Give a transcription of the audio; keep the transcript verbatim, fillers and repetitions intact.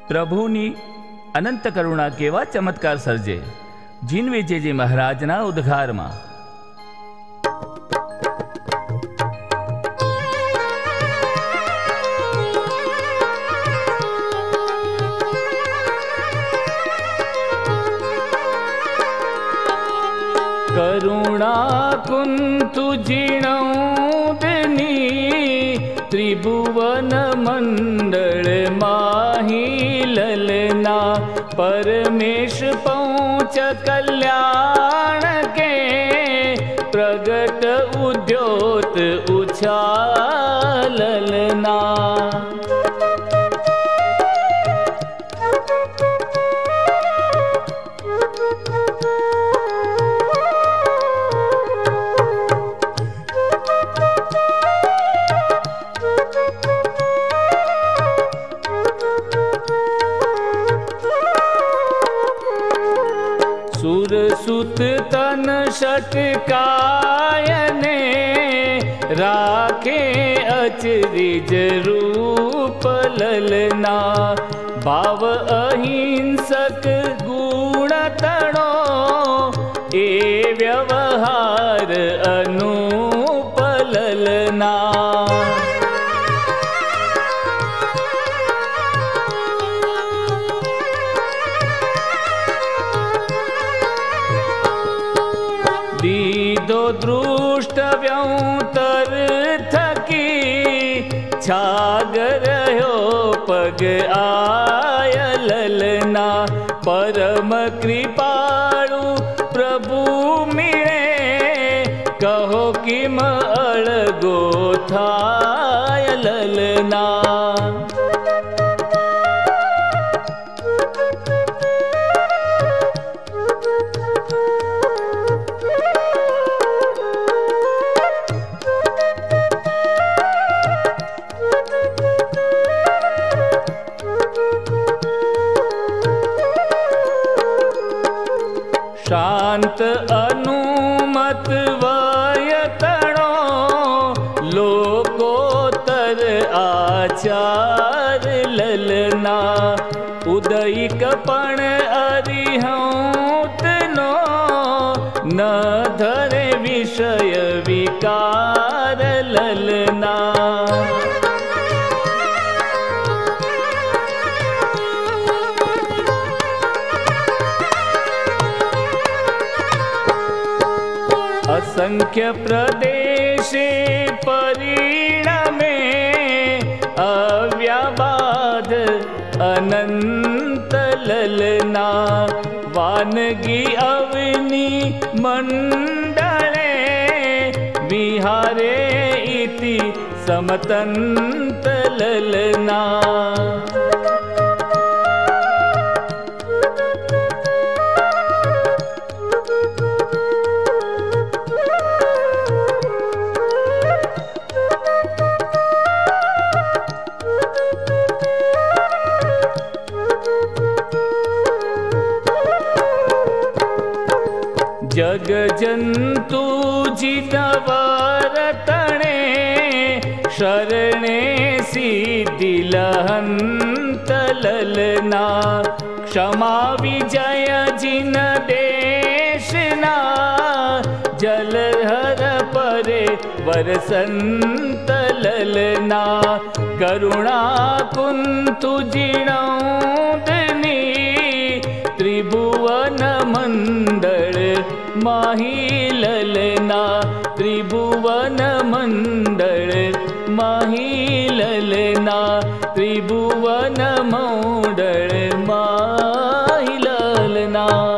પ્રભુની અનંત કરુણા કેવા ચમત્કાર સર્જે જીનવે જેજી મહારાજના ઉદ્ગારમાં. करुणा कुंतु जिणौदनी त्रिभुवन मंडल माही ललना परमेश पहुँच कल्याण के प्रगट उद्योत उछालना. सुरसुत तन षटकायने राखे अचरिज रूप ललना भाव अहिंसक गुण तणो ए व्यवहार अनूप ललना. दीदो दृष्टव्यंतर थकी छागर हो पग आय ललना परम कृपाळु प्रभु मिळे कहो किम अळगो थाय ललना. शांत अनुमत वयतणो लोकोत्तर आचार ललना उदयिकपण अरिहंतनो न धरे विषय विकार ललना. असंख्य प्रदेशे परिणमे अव्याबाध अनंत ललना वानगी अवनी मंडले विहारे इति समतंत ललना. जग जंतु जितवर तणे शरणे सिद्धि लहंत ललना क्षमा विजय जिन देशना जलहर परे वरसंत ललना करुणा कुंतु जिणौदनी त्रिभुवन मंडल माही ललना त्रिभुवन मंडल माही ललना त्रिभुवन मंडल माही ललना.